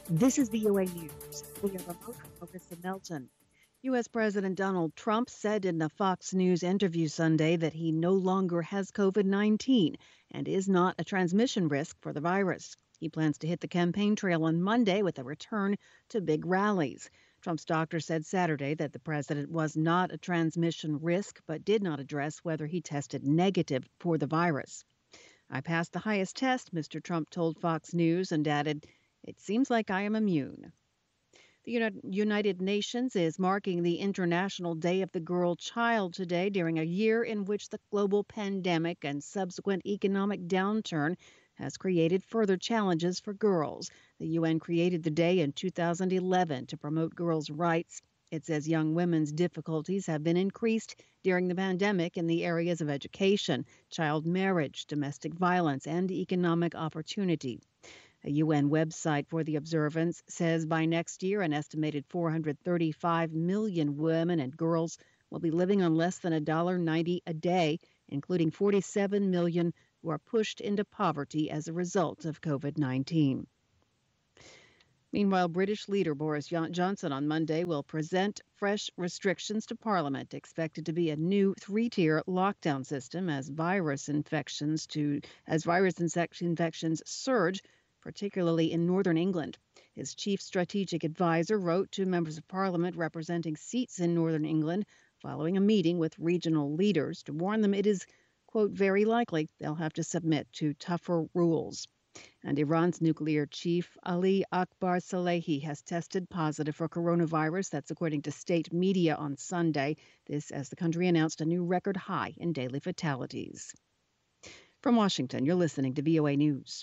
This is VOA News. We are remote from Marissa Melton. U.S. President Donald Trump said in a Fox News interview Sunday that he no longer has COVID-19 and is not a transmission risk for the virus. He plans to hit the campaign trail on Monday with a return to big rallies. Trump's doctor said Saturday that the president was not a transmission risk, but did not address whether he tested negative for the virus. I passed the highest test, Mr. Trump told Fox News and added, "It seems like I am immune." The United Nations is marking the International Day of the Girl Child today during a year in which the global pandemic and subsequent economic downturn has created further challenges for girls. The UN created the day in 2011 to promote girls' rights. It says young women's difficulties have been increased during the pandemic in the areas of education, child marriage, domestic violence, and economic opportunity. A UN website for the observance says by next year, an estimated 435 million women and girls will be living on less than $1.90 a day, including 47 million who are pushed into poverty as a result of COVID-19. Meanwhile, British leader Boris Johnson on Monday will present fresh restrictions to Parliament, expected to be a new three-tier lockdown system as virus infections surge, particularly in northern England. His chief strategic advisor wrote to members of Parliament representing seats in northern England following a meeting with regional leaders to warn them it is, quote, very likely they'll have to submit to tougher rules. And Iran's nuclear chief Ali Akbar Salehi has tested positive for coronavirus. That's according to state media on Sunday. This as the country announced a new record high in daily fatalities. From Washington, you're listening to VOA News.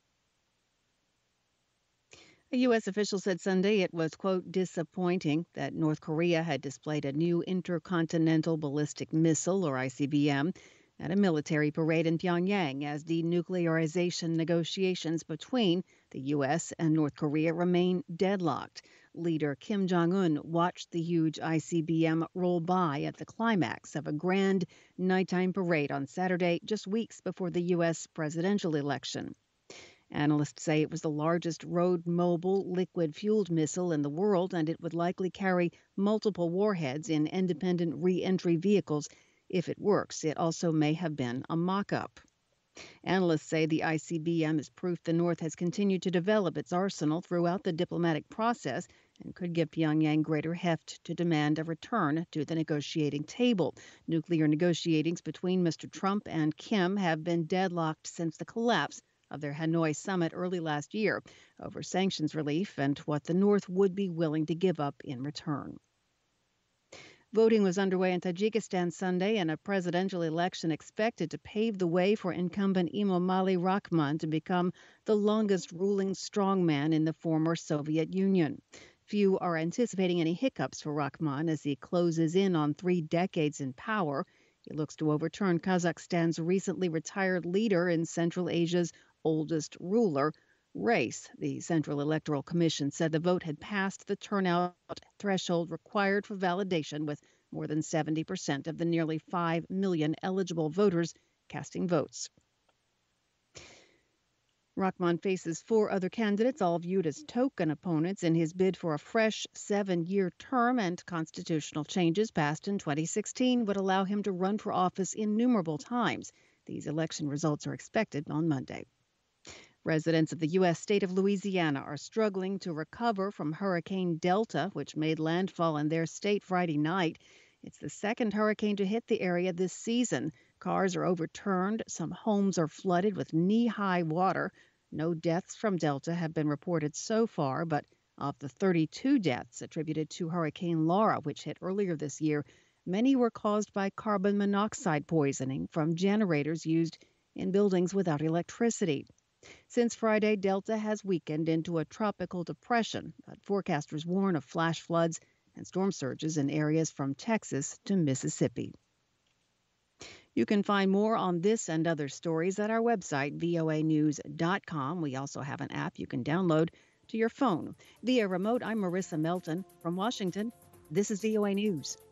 A U.S. official said Sunday it was, quote, disappointing that North Korea had displayed a new intercontinental ballistic missile, or ICBM, at a military parade in Pyongyang as denuclearization negotiations between the U.S. and North Korea remain deadlocked. Leader Kim Jong-un watched the huge ICBM roll by at the climax of a grand nighttime parade on Saturday, just weeks before the U.S. presidential election. Analysts say it was the largest road-mobile, liquid-fueled missile in the world, and it would likely carry multiple warheads in independent re-entry vehicles. If it works, it also may have been a mock-up. Analysts say the ICBM is proof the North has continued to develop its arsenal throughout the diplomatic process and could give Pyongyang greater heft to demand a return to the negotiating table. Nuclear negotiations between Mr. Trump and Kim have been deadlocked since the collapse of their Hanoi summit early last year over sanctions relief and what the North would be willing to give up in return. Voting was underway in Tajikistan Sunday in a presidential election expected to pave the way for incumbent Emomali Rahman to become the longest ruling strongman in the former Soviet Union. Few are anticipating any hiccups for Rahman as he closes in on 3 decades in power. He looks to overturn Kazakhstan's recently retired leader in Central Asia's oldest ruler. Race, the Central Electoral Commission said the vote had passed the turnout threshold required for validation, with more than 70% of the nearly 5 million eligible voters casting votes. Rahman faces 4 other candidates, all viewed as token opponents in his bid for a fresh 7-year term, and constitutional changes passed in 2016 would allow him to run for office innumerable times. These election results are expected on Monday. Residents of the U.S. state of Louisiana are struggling to recover from Hurricane Delta, which made landfall in their state Friday night. It's the second hurricane to hit the area this season. Cars are overturned. Some homes are flooded with knee-high water. No deaths from Delta have been reported so far, but of the 32 deaths attributed to Hurricane Laura, which hit earlier this year, many were caused by carbon monoxide poisoning from generators used in buildings without electricity. Since Friday, Delta has weakened into a tropical depression, but forecasters warn of flash floods and storm surges in areas from Texas to Mississippi. You can find more on this and other stories at our website, voanews.com. We also have an app you can download to your phone. Via remote, I'm Marissa Melton. From Washington, this is VOA News.